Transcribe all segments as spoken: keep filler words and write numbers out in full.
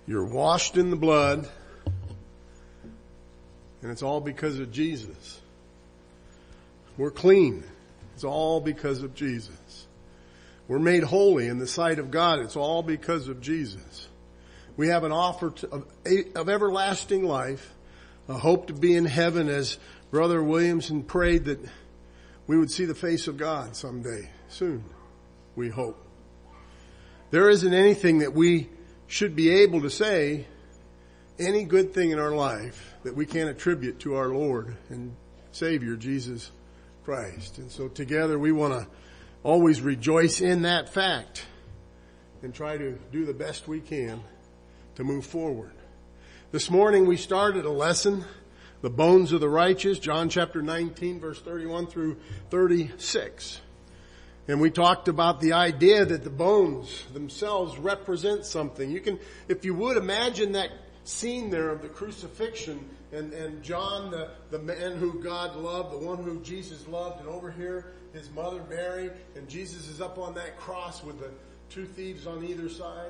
You're washed in the blood, and it's all because of Jesus. We're clean. It's all because of Jesus. We're made holy in the sight of God. It's all because of Jesus. We have an offer to, of, of everlasting life, a hope to be in heaven, as Brother Williamson prayed that we would see the face of God someday, soon, we hope. There isn't anything that we should be able to say, any good thing in our life, that we can't attribute to our Lord and Savior, Jesus Christ. And so together we want to always rejoice in that fact and try to do the best we can to move forward. This morning we started a lesson, the bones of the righteous, John chapter nineteen, verse thirty-one through thirty-six. And we talked about the idea that the bones themselves represent something. You can, if you would, imagine that scene there of the crucifixion and, and John, the, the man who God loved, the one who Jesus loved, and over here his mother Mary, and Jesus is up on that cross with the two thieves on either side.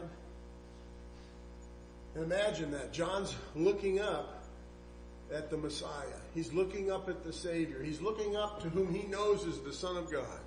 And imagine that. John's looking up at the Messiah. He's looking up at the Savior. He's looking up to whom he knows is the Son of God.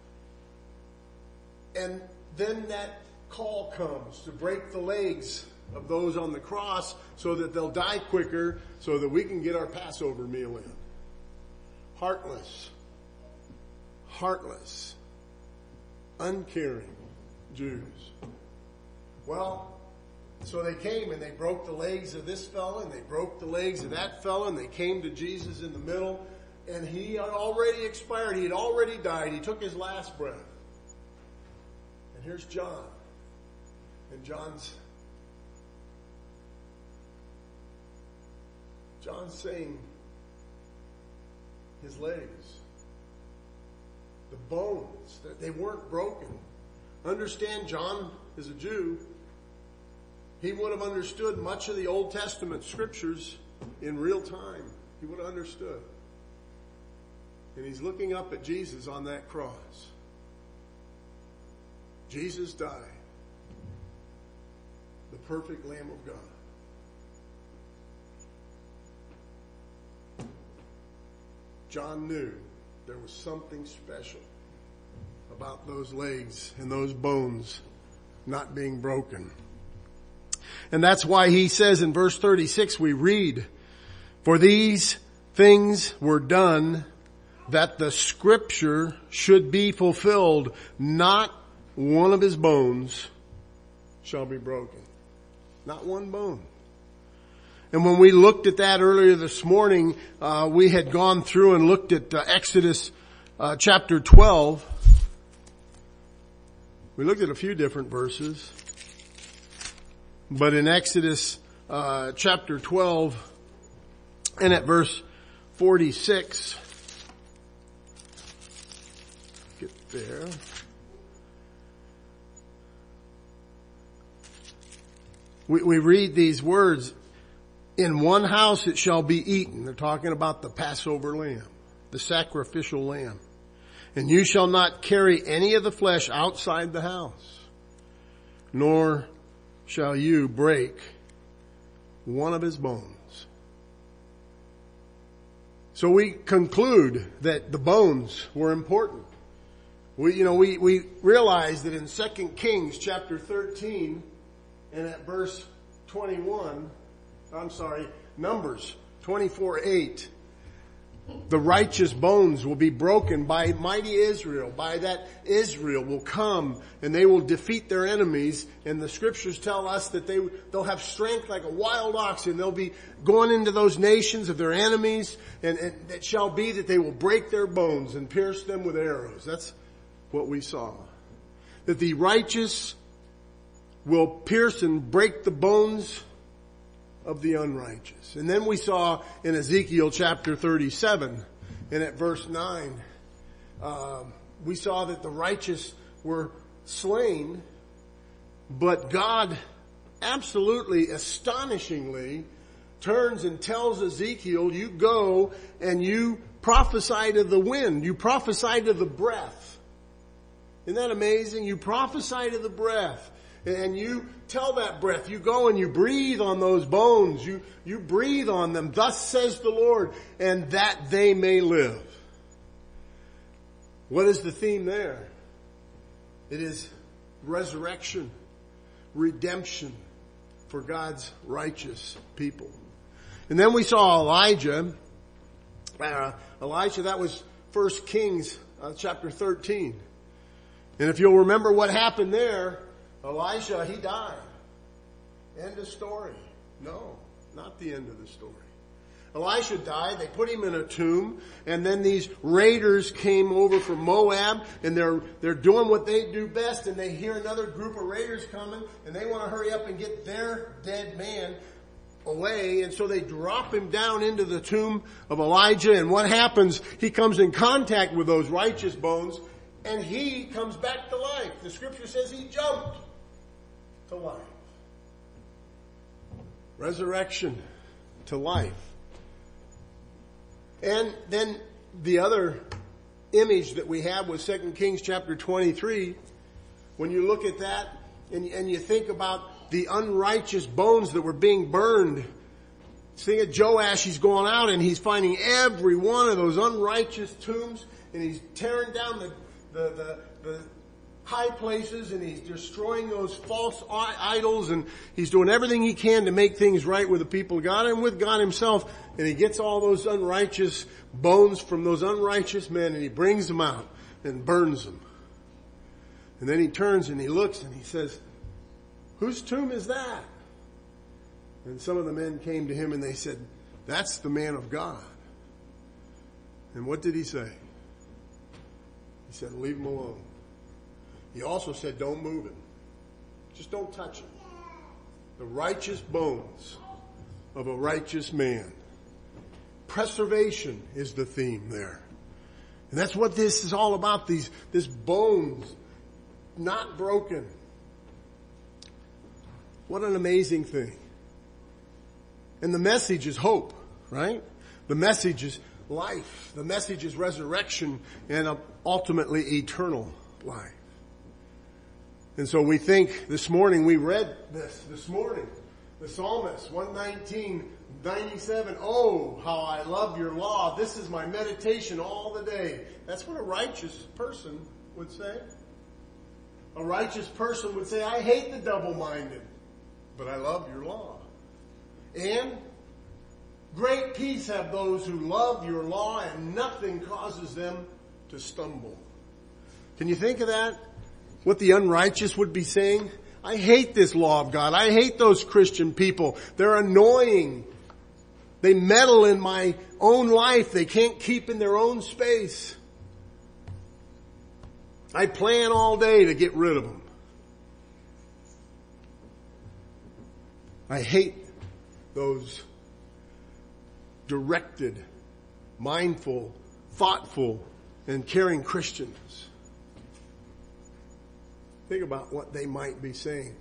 And then that call comes to break the legs of those on the cross so that they'll die quicker, so that we can get our Passover meal in. Heartless, heartless, uncaring Jews. Well, so they came and they broke the legs of this fellow and they broke the legs of that fellow, and they came to Jesus in the middle, and he had already expired. He had already died. He took his last breath. And here's John. And John's John's saying his legs, the bones, that they weren't broken. Understand, John is a Jew. He would have understood much of the Old Testament scriptures in real time. He would have understood. And he's looking up at Jesus on that cross. Jesus died. The perfect Lamb of God. John knew there was something special about those legs and those bones not being broken. And that's why he says in verse thirty-six, we read, "For these things were done that the scripture should be fulfilled. Not one of his bones shall be broken." Not one bone. And when we looked at that earlier this morning, uh, we had gone through and looked at uh, Exodus uh, chapter twelve. We looked at a few different verses. But in Exodus uh, chapter twelve and at verse forty-six, get there. We, we read these words, "In one house it shall be eaten." They're talking about the Passover lamb, the sacrificial lamb. "And you shall not carry any of the flesh outside the house, nor shall you break one of his bones." So we conclude that the bones were important. We, you know, we, we realize that in Second Kings chapter thirteen and at verse twenty-one, I'm sorry, Numbers twenty-four eight, the righteous bones will be broken by mighty Israel. By that Israel will come and they will defeat their enemies. And the scriptures tell us that they, they'll have strength like a wild ox, and they'll be going into those nations of their enemies. And, and it shall be that they will break their bones and pierce them with arrows. That's what we saw. That the righteous will pierce and break the bones of the unrighteous. And then we saw in Ezekiel chapter thirty-seven and at verse nine, uh, we saw that the righteous were slain, but God absolutely astonishingly turns and tells Ezekiel, you go and you prophesy to the wind, you prophesy to the breath. Isn't that amazing? You prophesy to the breath. And you tell that breath, you go and you breathe on those bones. You, you breathe on them. Thus says the Lord, and that they may live. What is the theme there? It is resurrection, redemption for God's righteous people. And then we saw Elijah. Uh, Elijah, that was First Kings uh, chapter thirteen. And if you'll remember what happened there, Elijah, he died. End of story. No, not the end of the story. Elisha died. They put him in a tomb. And then these raiders came over from Moab. And they're, they're doing what they do best. And they hear another group of raiders coming. And they want to hurry up and get their dead man away. And so they drop him down into the tomb of Elijah. And what happens? He comes in contact with those righteous bones. And he comes back to life. The scripture says he jumped to life. Resurrection to life. And then the other image that we have was Second Kings chapter twenty-three. When you look at that and, and you think about the unrighteous bones that were being burned. Think of Joash, he's going out and he's finding every one of those unrighteous tombs and he's tearing down the, the, the, the high places and he's destroying those false idols and he's doing everything he can to make things right with the people of God and with God himself. And he gets all those unrighteous bones from those unrighteous men and he brings them out and burns them. And then he turns and he looks and he says, whose tomb is that? And some of the men came to him and they said, that's the man of God. And what did he say? He said, leave him alone. He also said, don't move him. Just don't touch him. The righteous bones of a righteous man. Preservation is the theme there. And that's what this is all about. These, this bones not broken. What an amazing thing. And the message is hope, right? The message is life. The message is resurrection and ultimately eternal life. And so we think this morning, we read this this morning, the psalmist, one nineteen, ninety-seven, oh, how I love your law. This is my meditation all the day. That's what a righteous person would say. A righteous person would say, I hate the double-minded, but I love your law. And great peace have those who love your law and nothing causes them to stumble. Can you think of that? What the unrighteous would be saying? I hate this law of God. I hate those Christian people. They're annoying. They meddle in my own life. They can't keep in their own space. I plan all day to get rid of them. I hate those directed, mindful, thoughtful, and caring Christians. Think about what they might be saying.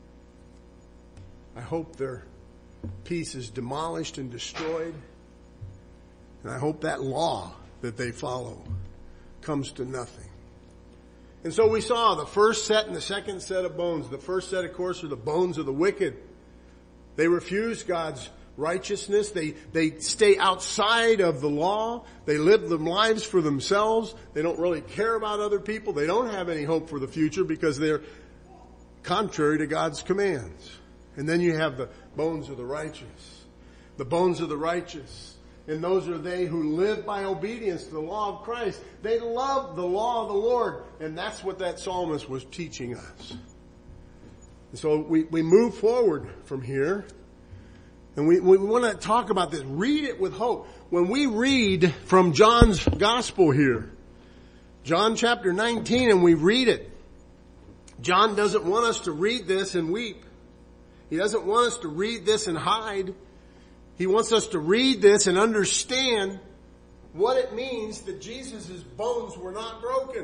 I hope their peace is demolished and destroyed. And I hope that law that they follow comes to nothing. And so we saw the first set and the second set of bones. The first set, of course, are the bones of the wicked. They refuse God's righteousness. They, they stay outside of the law. They live their lives for themselves. They don't really care about other people. They don't have any hope for the future because they're contrary to God's commands. And then you have the bones of the righteous. The bones of the righteous. And those are they who live by obedience to the law of Christ. They love the law of the Lord. And that's what that psalmist was teaching us. And so we, we move forward from here. And we, we want to talk about this. Read it with hope. When we read from John's gospel here, John chapter nineteen, and we read it, John doesn't want us to read this and weep. He doesn't want us to read this and hide. He wants us to read this and understand what it means that Jesus' bones were not broken.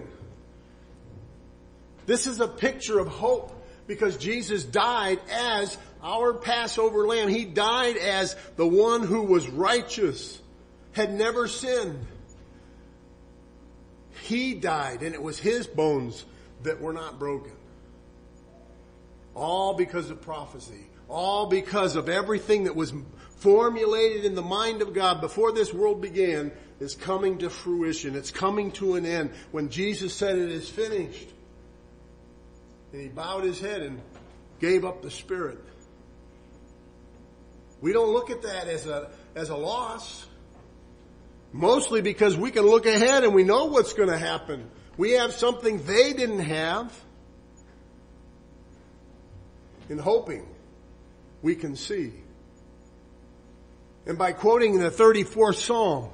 This is a picture of hope because Jesus died as our Passover lamb. He died as the one who was righteous, had never sinned. He died and it was his bones that were not broken. All because of prophecy. All because of everything that was formulated in the mind of God before this world began is coming to fruition. It's coming to an end. When Jesus said it is finished, and he bowed his head and gave up the spirit. We don't look at that as a, as a loss. Mostly because we can look ahead and we know what's going to happen. We have something they didn't have. In hoping we can see. And by quoting the thirty-fourth Psalm,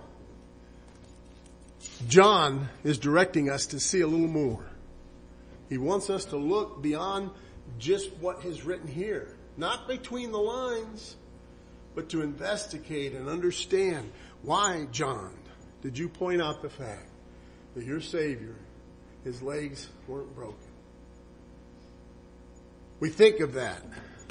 John is directing us to see a little more. He wants us to look beyond just what is written here. Not between the lines, but to investigate and understand why, John, did you point out the fact that your Savior, his legs weren't broken. We think of that.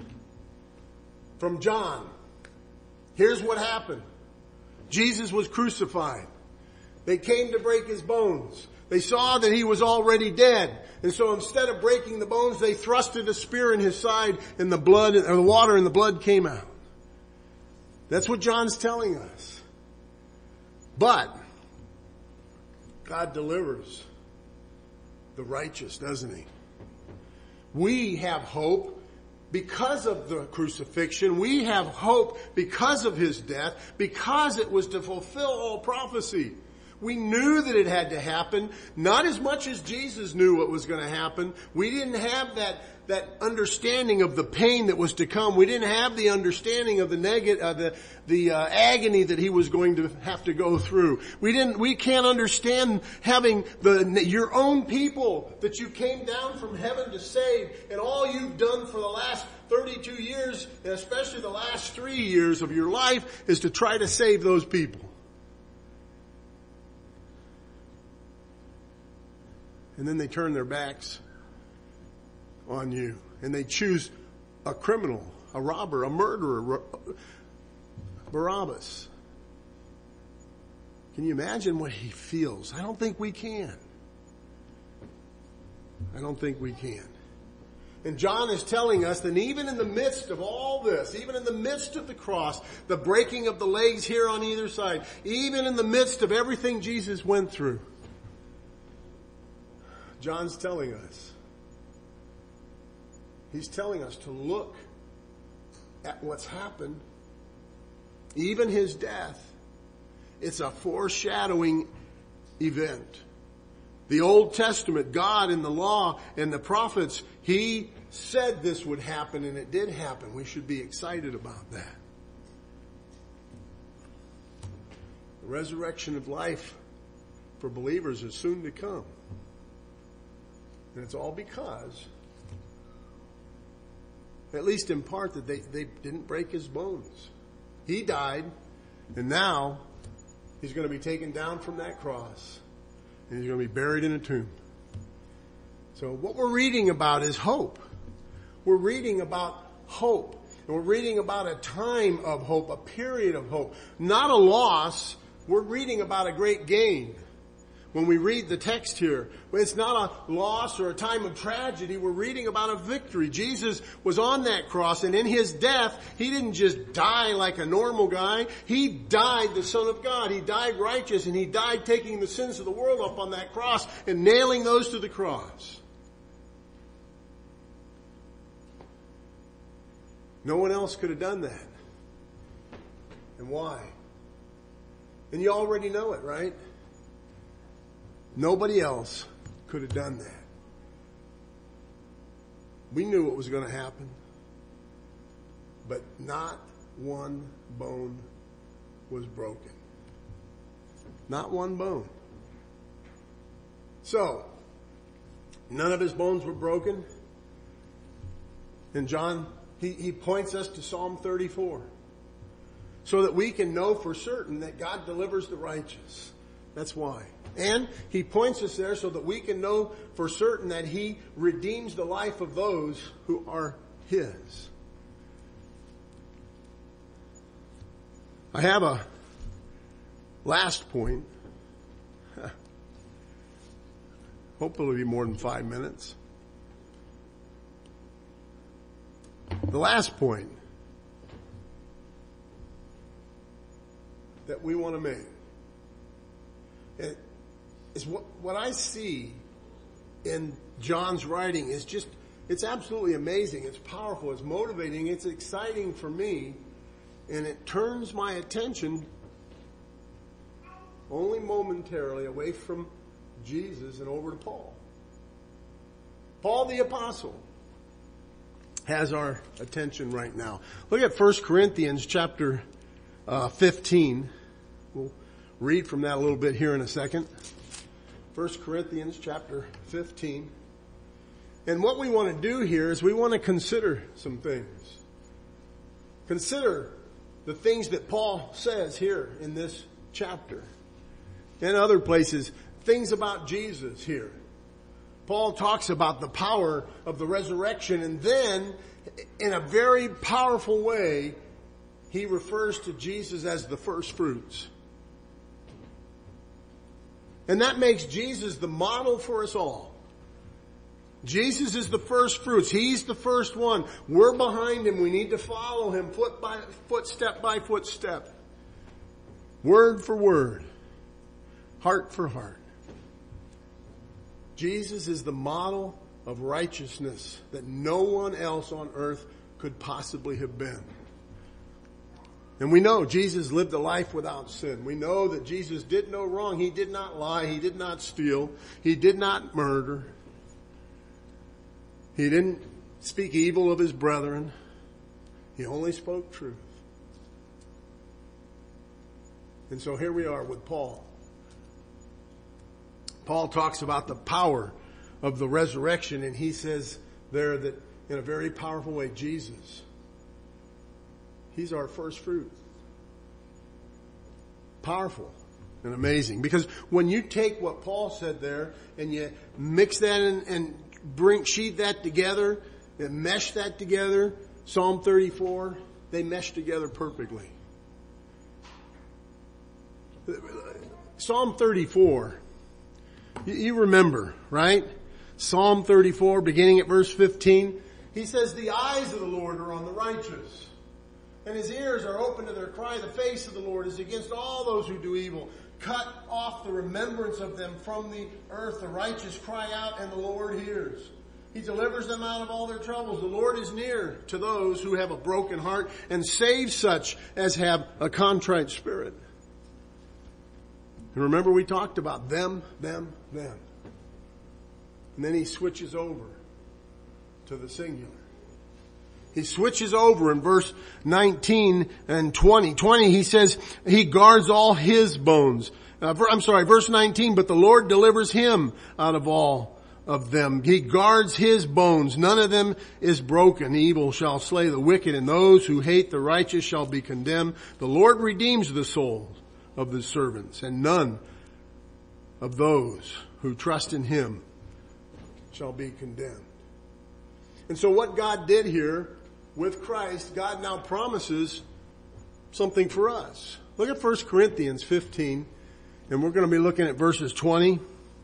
From John, here's what happened. Jesus was crucified. They came to break his bones. They saw that he was already dead. And so instead of breaking the bones, they thrusted a spear in his side and the blood, or the water and the blood came out. That's what John's telling us. But God delivers the righteous, doesn't he? We have hope because of the crucifixion. We have hope because of his death, because it was to fulfill all prophecy. We knew that it had to happen, not as much as Jesus knew what was going to happen. We didn't have that, that understanding of the pain that was to come. We didn't have the understanding of the negative, uh, the, the uh, agony that he was going to have to go through. We didn't, we can't understand having the, your own people that you came down from heaven to save, and all you've done for the last thirty-two years, and especially the last three years of your life, is to try to save those people. And then they turn their backs on you. And they choose a criminal, a robber, a murderer, Barabbas. Can you imagine what he feels? I don't think we can. I don't think we can. And John is telling us that even in the midst of all this, even in the midst of the cross, the breaking of the legs here on either side, even in the midst of everything Jesus went through, John's telling us, he's telling us to look at what's happened, even his death. It's a foreshadowing event. The Old Testament, God in the law and the prophets, he said this would happen, and it did happen. We should be excited about that. The resurrection of life for believers is soon to come. And it's all because, at least in part, that they, they didn't break his bones. He died, and now he's going to be taken down from that cross, and he's going to be buried in a tomb. So what we're reading about is hope. We're reading about hope. And we're reading about a time of hope, a period of hope. Not a loss. We're reading about a great gain. When we read the text here, it's not a loss or a time of tragedy. We're reading about a victory. Jesus was on that cross, and in his death, he didn't just die like a normal guy. He died the Son of God. He died righteous, and he died taking the sins of the world up on that cross and nailing those to the cross. No one else could have done that. And why? And you already know it, right? Nobody else could have done that. We knew what was going to happen. But not one bone was broken. Not one bone. So, none of his bones were broken. And John, he, he points us to Psalm thirty-four. So that we can know for certain that God delivers the righteous. That's why. And he points us there so that we can know for certain that he redeems the life of those who are his. I have a last point. Hope it'll be more than five minutes. The last point that we want to make is what, what I see in John's writing is just, it's absolutely amazing. It's powerful. It's motivating. It's exciting for me. And it turns my attention only momentarily away from Jesus and over to Paul. Paul the Apostle has our attention right now. Look at First Corinthians chapter uh, fifteen. We'll read from that a little bit here in a second. First Corinthians chapter fifteen. And what we want to do here is we want to consider some things. Consider the things that Paul says here in this chapter. And other places, things about Jesus here. Paul talks about the power of the resurrection, and then in a very powerful way, he refers to Jesus as the first fruits. And that makes Jesus the model for us all. Jesus is the first fruits. He's the first one. We're behind him. We need to follow him foot by foot, step by foot step. Word for word. Heart for heart. Jesus is the model of righteousness that no one else on earth could possibly have been. And we know Jesus lived a life without sin. We know that Jesus did no wrong. He did not lie. He did not steal. He did not murder. He didn't speak evil of his brethren. He only spoke truth. And so here we are with Paul. Paul talks about the power of the resurrection, and he says there that in a very powerful way, Jesus, he's our first fruit. Powerful and amazing. Because when you take what Paul said there and you mix that in, and bring, sheet that together and mesh that together, Psalm thirty-four, they mesh together perfectly. Psalm thirty-four, you remember, right? Psalm thirty-four, beginning at verse fifteen, he says, the eyes of the Lord are on the righteous, and his ears are open to their cry. The face of the Lord is against all those who do evil. Cut off the remembrance of them from the earth. The righteous cry out, and the Lord hears. He delivers them out of all their troubles. The Lord is near to those who have a broken heart, and saves such as have a contrite spirit. And remember, we talked about them, them, them. And then he switches over to the singular. He switches over in verse nineteen and twenty. twenty, he says, he guards all his bones. Uh, I'm sorry, verse nineteen, but the Lord delivers him out of all of them. He guards his bones. None of them is broken. Evil shall slay the wicked, and those who hate the righteous shall be condemned. The Lord redeems the souls of his servants, and none of those who trust in him shall be condemned. And so what God did here with Christ, God now promises something for us. Look at First Corinthians fifteen, and we're going to be looking at verses twenty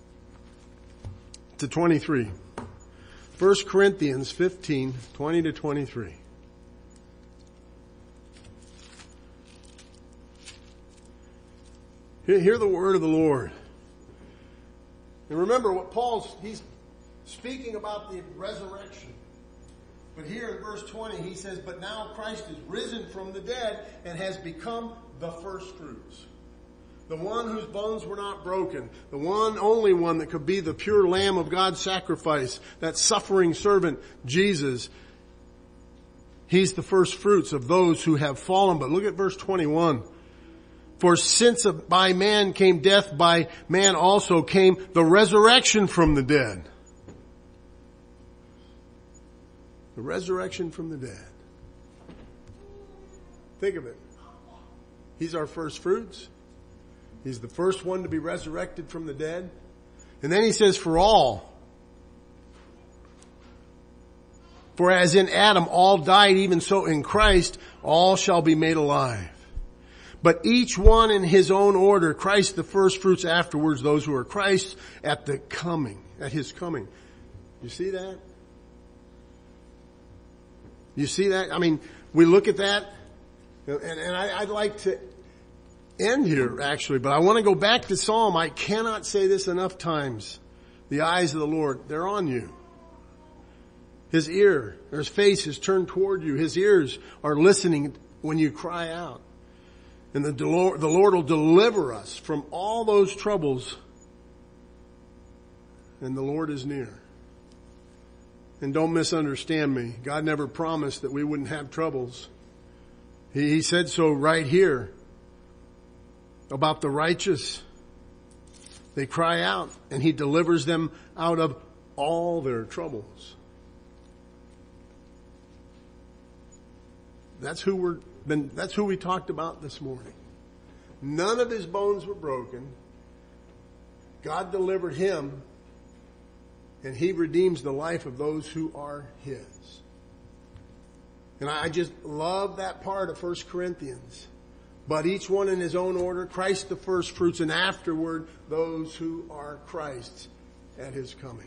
to twenty-three. First Corinthians fifteen, twenty to twenty-three. Hear, hear the word of the Lord. And remember what Paul's, he's speaking about the resurrection. But here in verse twenty, he says, but now Christ is risen from the dead and has become the first fruits. The one whose bones were not broken. The one, only one that could be the pure Lamb of God's sacrifice. That suffering servant, Jesus. He's the first fruits of those who have fallen. But look at verse twenty-one. For since by man came death, by man also came the resurrection from the dead. The resurrection from the dead. Think of it. He's our first fruits. He's the first one to be resurrected from the dead. And then he says, for all. For as in Adam all died, even so in Christ all shall be made alive. But each one in his own order, Christ the first fruits, afterwards those who are Christ's at the coming, at his coming. You see that? You see that? I mean, we look at that, and, and I, I'd like to end here actually, but I want to go back to Psalm. I cannot say this enough times. The eyes of the Lord, they're on you. His ear, or his face is turned toward you. His ears are listening when you cry out. And the Lord, the Lord will deliver us from all those troubles. And the Lord is near. And don't misunderstand me. God never promised that we wouldn't have troubles. He, he said so right here about the righteous. They cry out and He delivers them out of all their troubles. That's who we're been, that's who we talked about this morning. None of his bones were broken. God delivered him, and He redeems the life of those who are His. And I just love that part of First Corinthians. But each one in his own order, Christ the first fruits, and afterward those who are Christ's at His coming.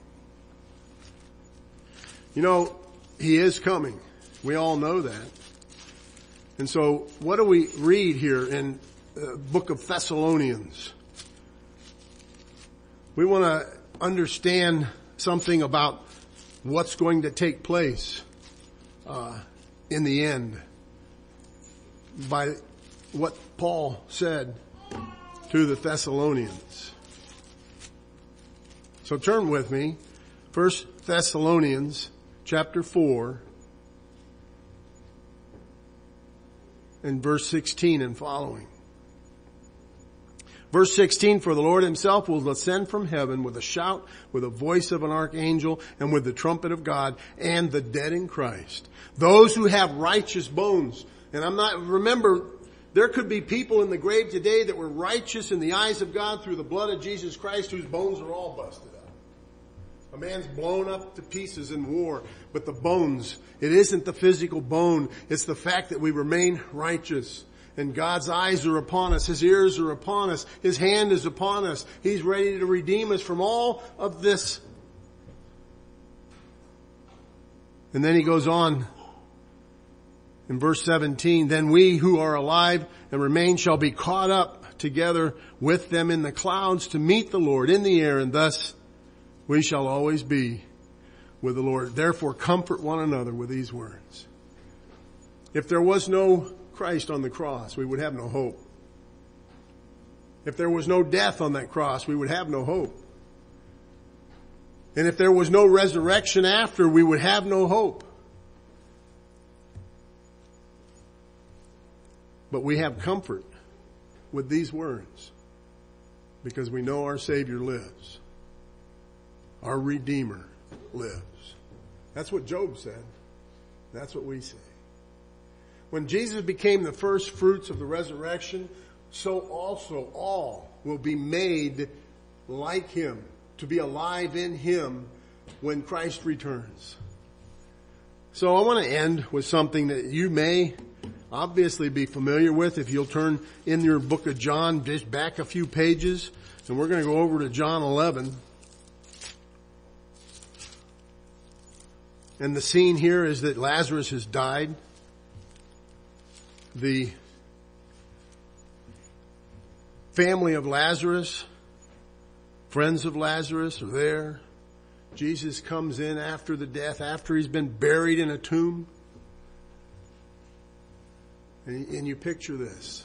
You know, He is coming. We all know that. And so what do we read here in the book of Thessalonians? We want to understand something about what's going to take place uh, in the end by what Paul said to the Thessalonians. So turn with me, First Thessalonians chapter four. In verse sixteen and following. Verse sixteen, for the Lord Himself will ascend from heaven with a shout, with the voice of an archangel, and with the trumpet of God, and the dead in Christ. Those who have righteous bones. And I'm not, remember, there could be people in the grave today that were righteous in the eyes of God through the blood of Jesus Christ, whose bones are all busted up. A man's blown up to pieces in war, but the bones, it isn't the physical bone. It's the fact that we remain righteous. And God's eyes are upon us. His ears are upon us. His hand is upon us. He's ready to redeem us from all of this. And then he goes on in verse seventeen, then we who are alive and remain shall be caught up together with them in the clouds to meet the Lord in the air, and thus we shall always be with the Lord. Therefore, comfort one another with these words. If there was no Christ on the cross, we would have no hope. If there was no death on that cross, we would have no hope. And if there was no resurrection after, we would have no hope. But we have comfort with these words because we know our Savior lives. Our Redeemer lives. That's what Job said. That's what we say. When Jesus became the first fruits of the resurrection, so also all will be made like Him, to be alive in Him when Christ returns. So I want to end with something that you may obviously be familiar with. If you'll turn in your book of John, just back a few pages, and we're going to go over to John eleven. And the scene here is that Lazarus has died. The family of Lazarus, friends of Lazarus are there. Jesus comes in after the death, after he's been buried in a tomb. And, and you picture this.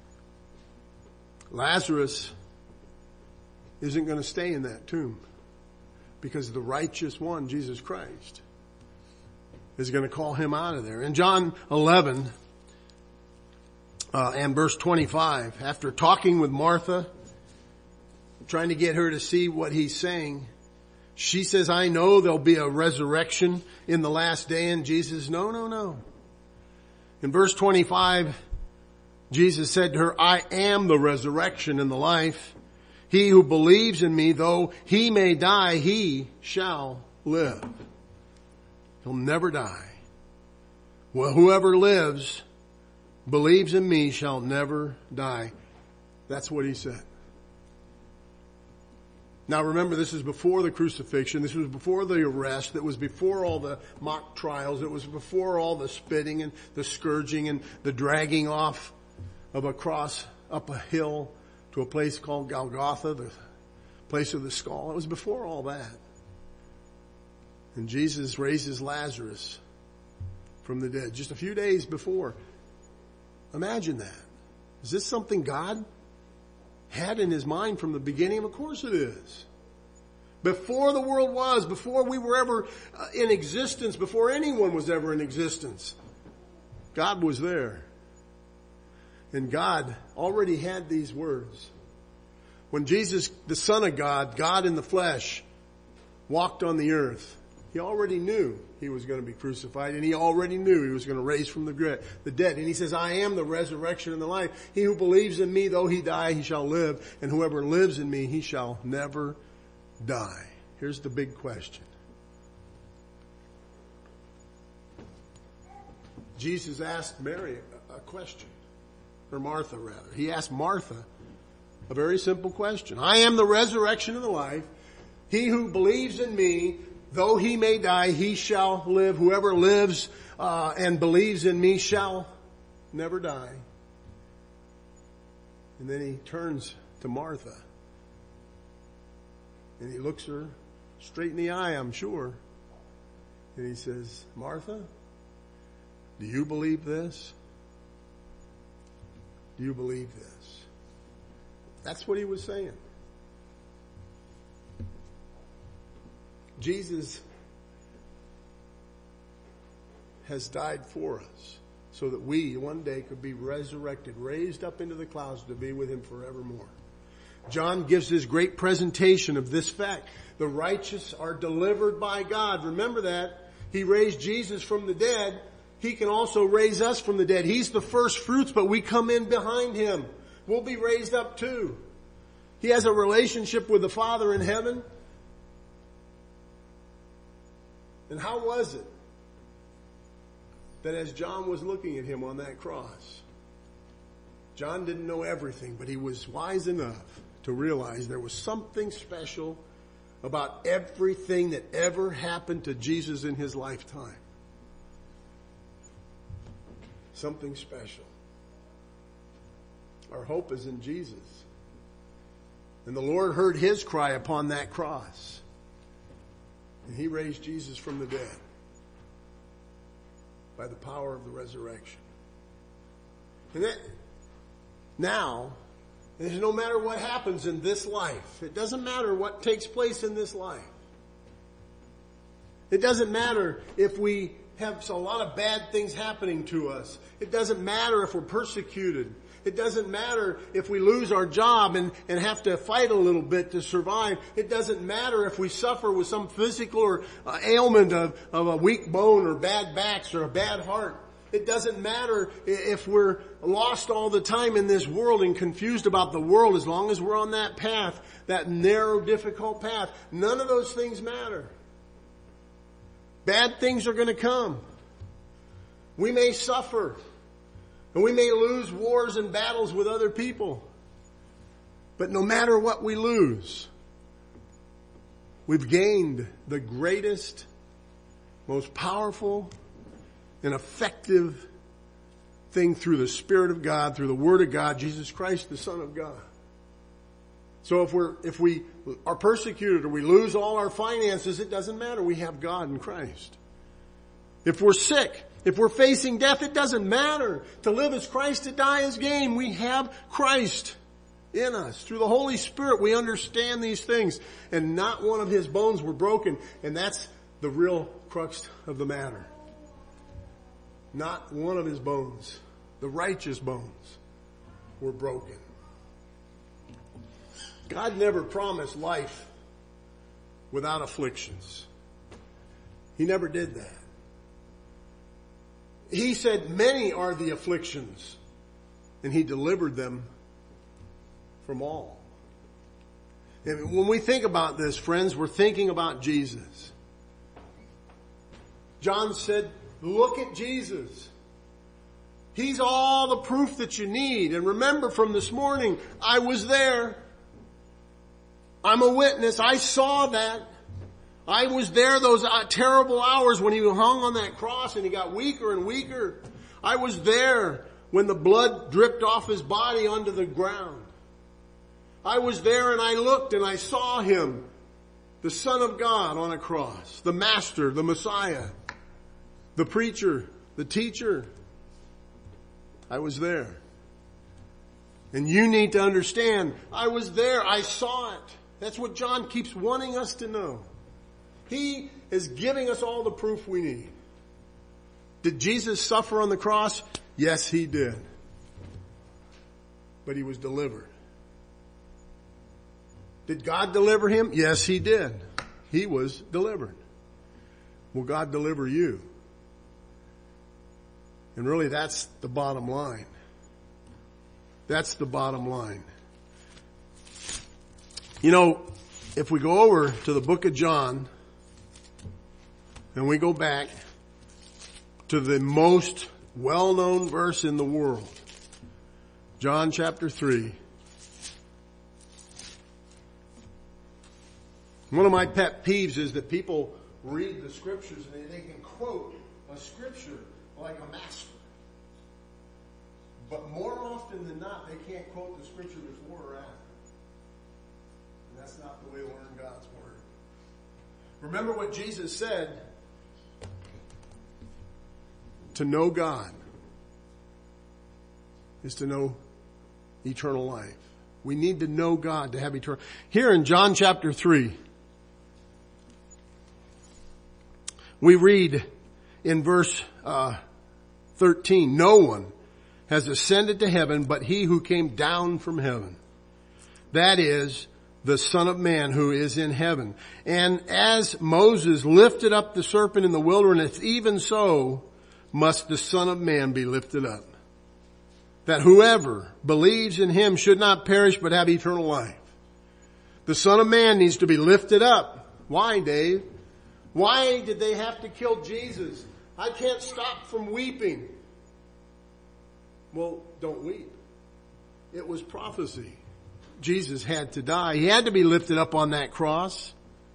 Lazarus isn't going to stay in that tomb because the righteous one, Jesus Christ, is going to call him out of there. In John eleven uh, and verse twenty-five, after talking with Martha, trying to get her to see what he's saying, she says, I know there'll be a resurrection in the last day. And Jesus, no, no, no. In verse twenty-five, Jesus said to her, I am the resurrection and the life. He who believes in me, though he may die, he shall live. He'll never die. Well, whoever lives, believes in me, shall never die. That's what he said. Now remember, this is before the crucifixion. This was before the arrest. It was before all the mock trials. It was before all the spitting and the scourging and the dragging off of a cross up a hill to a place called Golgotha, the place of the skull. It was before all that. And Jesus raises Lazarus from the dead just a few days before. Imagine that. Is this something God had in his mind from the beginning? Of course it is. Before the world was, before we were ever in existence, before anyone was ever in existence, God was there. And God already had these words. When Jesus, the Son of God, God in the flesh, walked on the earth, he already knew he was going to be crucified, and he already knew he was going to raise from the dead. And he says, I am the resurrection and the life. He who believes in me, though he die, he shall live. And whoever lives in me, he shall never die. Here's the big question. Jesus asked Mary a question, or Martha rather. He asked Martha a very simple question. I am the resurrection and the life. He who believes in me, though he may die, he shall live. Whoever lives uh, and believes in me shall never die. And then he turns to Martha. And he looks her straight in the eye, I'm sure. And he says, Martha, do you believe this? Do you believe this? That's what he was saying. Jesus has died for us so that we one day could be resurrected, raised up into the clouds to be with him forevermore. John gives his great presentation of this fact. The righteous are delivered by God. Remember that. He raised Jesus from the dead. He can also raise us from the dead. He's the first fruits, but we come in behind him. We'll be raised up too. He has a relationship with the Father in heaven. And how was it that as John was looking at him on that cross, John didn't know everything, but he was wise enough to realize there was something special about everything that ever happened to Jesus in his lifetime. Something special. Our hope is in Jesus. And the Lord heard his cry upon that cross. And he raised Jesus from the dead by the power of the resurrection. And that, now, no matter what happens in this life, it doesn't matter what takes place in this life. It doesn't matter if we have a lot of bad things happening to us. It doesn't matter if we're persecuted. It doesn't matter if we lose our job and, and have to fight a little bit to survive. It doesn't matter if we suffer with some physical or uh, ailment of, of a weak bone or bad backs or a bad heart. It doesn't matter if we're lost all the time in this world and confused about the world, as long as we're on that path, that narrow, difficult path. None of those things matter. Bad things are going to come. We may suffer. And we may lose wars and battles with other people. But no matter what we lose, we've gained the greatest, most powerful, and effective thing through the Spirit of God, through the Word of God, Jesus Christ, the Son of God. So if we're, if we are persecuted or we lose all our finances, it doesn't matter. We have God in Christ. If we're sick, if we're facing death, it doesn't matter. To live is Christ, to die is gain. We have Christ in us. Through the Holy Spirit, we understand these things. And not one of his bones were broken. And that's the real crux of the matter. Not one of his bones, the righteous bones, were broken. God never promised life without afflictions. He never did that. He said many are the afflictions, and he delivered them from all. And when we think about this, friends, we're thinking about Jesus. John said, look at Jesus. He's all the proof that you need. And remember from this morning, I was there. I'm a witness. I saw that. I was there those uh, terrible hours when he hung on that cross and he got weaker and weaker. I was there when the blood dripped off his body onto the ground. I was there and I looked and I saw him, the Son of God on a cross, the Master, the Messiah, the preacher, the teacher. I was there. And you need to understand, I was there, I saw it. That's what John keeps wanting us to know. He is giving us all the proof we need. Did Jesus suffer on the cross? Yes, he did. But he was delivered. Did God deliver him? Yes, he did. He was delivered. Will God deliver you? And really that's the bottom line. That's the bottom line. You know, if we go over to the book of John and we go back to the most well-known verse in the world, John chapter three. One of my pet peeves is that people read the scriptures and they, they can quote a scripture like a master. But more often than not, they can't quote the scripture before or after. And that's not the way to learn God's word. Remember what Jesus said. To know God is to know eternal life. We need to know God to have eternal. Here in John chapter three, we read in verse uh, thirteen, no one has ascended to heaven but he who came down from heaven. That is the Son of Man who is in heaven. And as Moses lifted up the serpent in the wilderness, even so must the Son of Man be lifted up, that whoever believes in him should not perish but have eternal life. The Son of Man needs to be lifted up. Why, Dave? Why did they have to kill Jesus? I can't stop from weeping. Well, don't weep. It was prophecy. Jesus had to die. He had to be lifted up on that cross.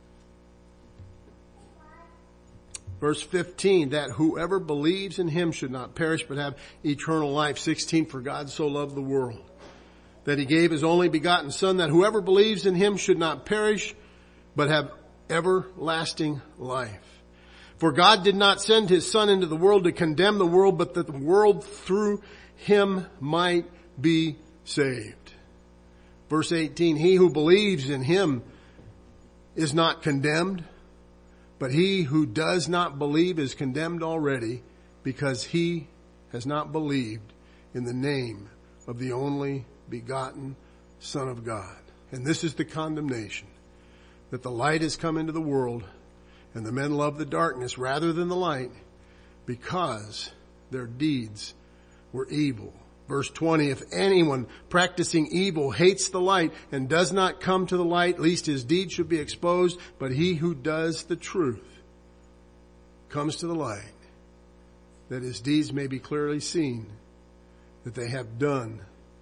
Verse fifteen, that whoever believes in him should not perish but have eternal life. sixteen, for God so loved the world that he gave his only begotten Son, that whoever believes in him should not perish but have everlasting life. For God did not send his Son into the world to condemn the world, but that the world through him might be saved. Verse eighteen, he who believes in him is not condemned, but he who does not believe is condemned already, because he has not believed in the name of the only begotten Son of God. And this is the condemnation, that the light has come into the world, and the men love the darkness rather than the light, because their deeds were evil. Verse twenty, if anyone practicing evil hates the light and does not come to the light, lest his deeds should be exposed, but he who does the truth comes to the light, that his deeds may be clearly seen, that they have done,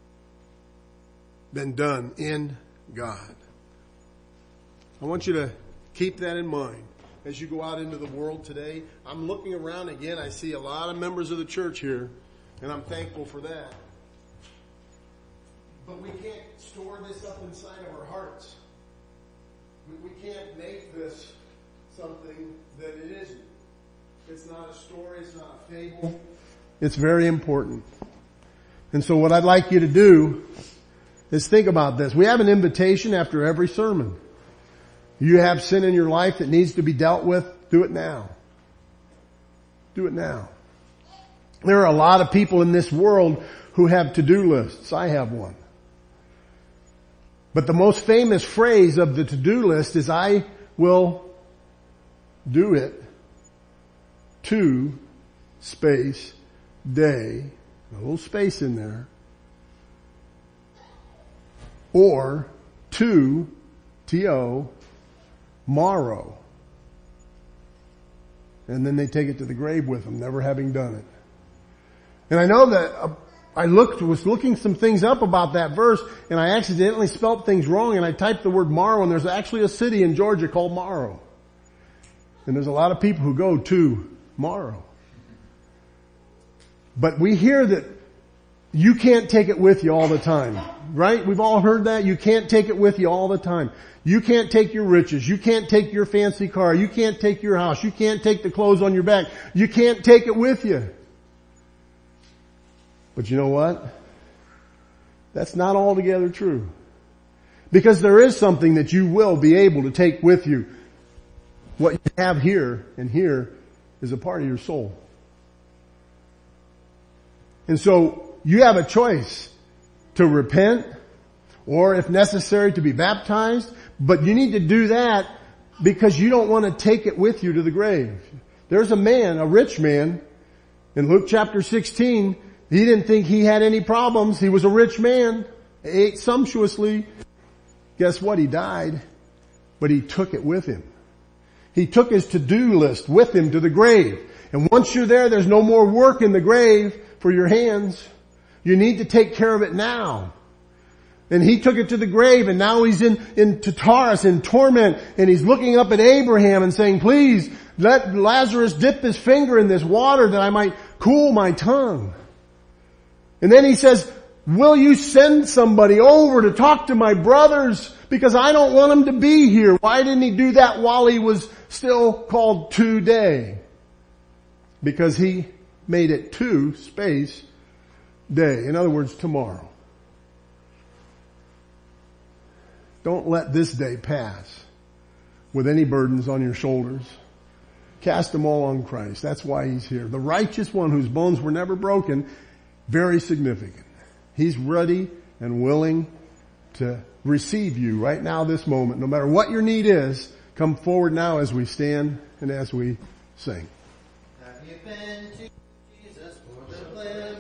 been done in God. I want you to keep that in mind as you go out into the world today. I'm looking around again. I see a lot of members of the church here, and I'm thankful for that. But we can't store this up inside of our hearts. We, we can't make this something that it isn't. It's not a story. It's not a fable. It's very important. And so what I'd like you to do is think about this. We have an invitation after every sermon. You have sin in your life that needs to be dealt with, do it now. Do it now. There are a lot of people in this world who have to-do lists. I have one. But the most famous phrase of the to-do list is, I will do it to space day, a little space in there, or to T O morrow. And then they take it to the grave with them, never having done it. And I know that uh, I looked, was looking some things up about that verse, and I accidentally spelt things wrong, and I typed the word Morrow, and there's actually a city in Georgia called Morrow. And there's a lot of people who go to Morrow. But we hear that you can't take it with you all the time, right? We've all heard that. You can't take it with you all the time. You can't take your riches. You can't take your fancy car. You can't take your house. You can't take the clothes on your back. You can't take it with you. But you know what? That's not altogether true. Because there is something that you will be able to take with you. What you have here and here is a part of your soul. And so you have a choice to repent or if necessary to be baptized, but you need to do that because you don't want to take it with you to the grave. There's a man, a rich man, in Luke chapter sixteen. He didn't think he had any problems. He was a rich man. He ate sumptuously. Guess what? He died, but he took it with him. He took his to-do list with him to the grave. And once you're there, there's no more work in the grave for your hands. You need to take care of it now. And he took it to the grave, and now he's in, in Tartarus in torment, and he's looking up at Abraham and saying, please let Lazarus dip his finger in this water that I might cool my tongue. And then he says, will you send somebody over to talk to my brothers? Because I don't want them to be here. Why didn't he do that while he was still called today? Because he made it to space day. In other words, tomorrow. Don't let this day pass with any burdens on your shoulders. Cast them all on Christ. That's why he's here. The righteous one whose bones were never broken. Very significant. He's ready and willing to receive you right now, this moment. No matter what your need is, come forward now as we stand and as we sing. Have you been to Jesus for the